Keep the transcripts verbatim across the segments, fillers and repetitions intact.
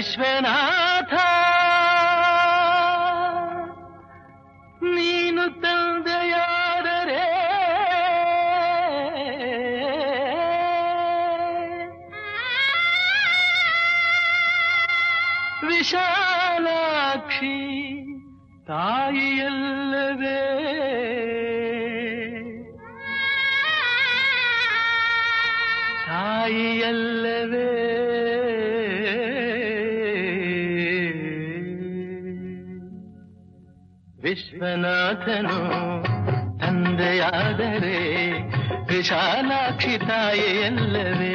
ವಿಶ್ವನಾಥ ನೀನು ತಂದೆಯಾದರೆ ವಿಶಾಲಾಕ್ಷಿ ತಾಯಿಯಲ್ಲವೇ ತಾಯಿಯಲ್ಲವೇ ವಿಶ್ವನಾಥನು ತಂದೆಯಾದರೆ ವಿಶಾಲಾಕ್ಷಿ ತಾಯಿಯಲ್ಲವೇ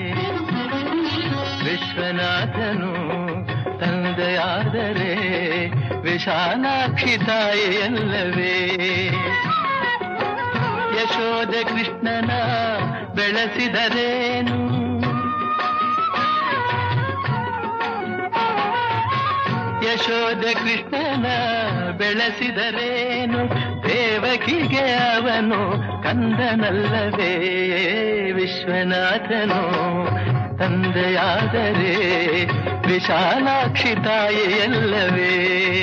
ವಿಶ್ವನಾಥನು ತಂದೆಯಾದರೆ ವಿಶಾಲಾಕ್ಷಿ ತಾಯಿಯಲ್ಲವೇ ಯಶೋಧ ಕೃಷ್ಣನ ಬೆಳೆಸಿದರೇನು ಯಶೋಧ ಕೃಷ್ಣನ ಬೆಳೆಸಿದರೇನು ದೇವಕಿಗೆ ಅವನು ಕಂದನಲ್ಲವೇ ವಿಶ್ವನಾಥನು ತಂದೆಯಾದರೆ ವಿಶಾಲಾಕ್ಷಿ ತಾಯಿಯಲ್ಲವೇ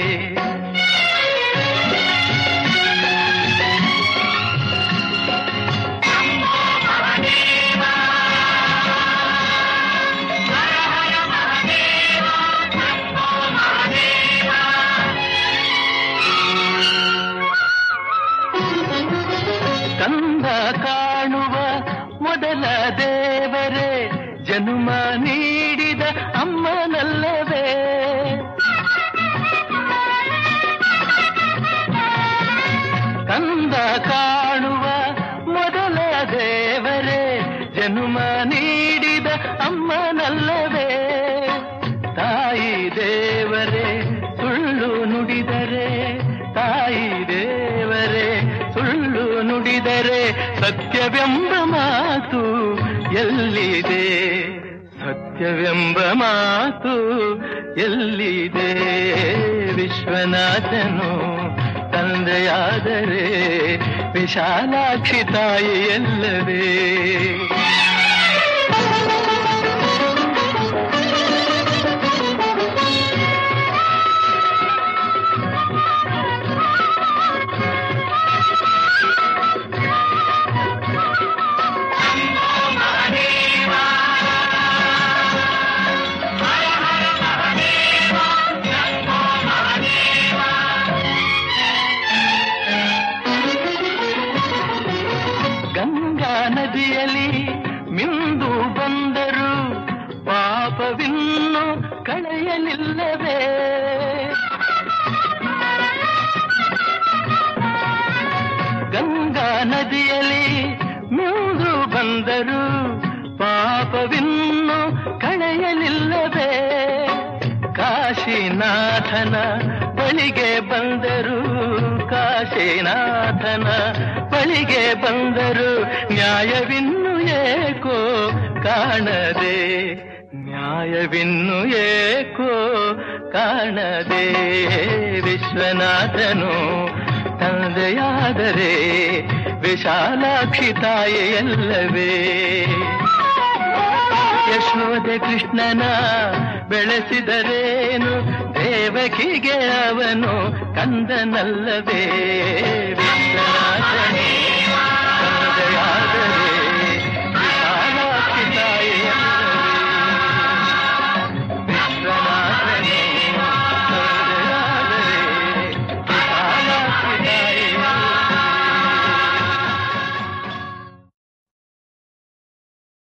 ಕಂದ ಕಾಣುವ ಮೊದಲ ದೇವರೇ ಜನ್ಮ ನೀಡಿದ ಅಮ್ಮನಲ್ಲವೇ ಕಂದ ಕಾಣುವ ಮೊದಲ ದೇವರೇ ಜನ್ಮ ನೀಡಿದ ಅಮ್ಮನಲ್ಲವೇ ತಾಯಿ ದೇವರೇ ಸುಳ್ಳು ನುಡಿದರೆ ತಾಯಿ ದೇವರೇ ಸುಳ್ಳು ನುಡಿದರೆ ಸತ್ಯವೆಂಬ ಮಾತು ಎಲ್ಲಿದೆ ಸತ್ಯವೆಂಬ ಮಾತು ಎಲ್ಲಿದೆ ವಿಶ್ವನಾಥನು ತಂದೆಯಾದರೆ ವಿಶಾಲಾಕ್ಷಿ ತಾಯಿಯಲ್ಲವೇ ನದಿಯಲ್ಲಿ ಮಿಂದು ಬಂದರು ಪಾಪವಿನ್ನು ಕಳೆಯಲಿಲ್ಲವೇ ಗಂಗಾ ನದಿಯಲ್ಲಿ ಮಿಂದು ಬಂದರು ಪಾಪವಿನ್ನು ಕಳೆಯಲಿಲ್ಲವೇ ಕಾಶಿನಾಥನ ಬಳಿಗೆ ಬಂದರು ಕಾಶಿನಾಥನ ಬಳಿಗೆ ಬಂದರು ನ್ಯಾಯವಿನ್ನು ಏಕೋ ಕಾಣದೆ ನ್ಯಾಯವಿನ್ನು ಏಕೋ ಕಾಣದೆ ವಿಶ್ವನಾಥನು ತಂದೆಯಾದರೆ ವಿಶಾಲಾಕ್ಷಿ ತಾಯಿಯಲ್ಲವೇ ಯಶೋಧ ಕೃಷ್ಣನ ಬೆಳೆಸಿದರೇನು ದೇವಕಿಗೆ ಅವನು ಕಂದನಲ್ಲವೇ ವಿಶ್ವನಾಥ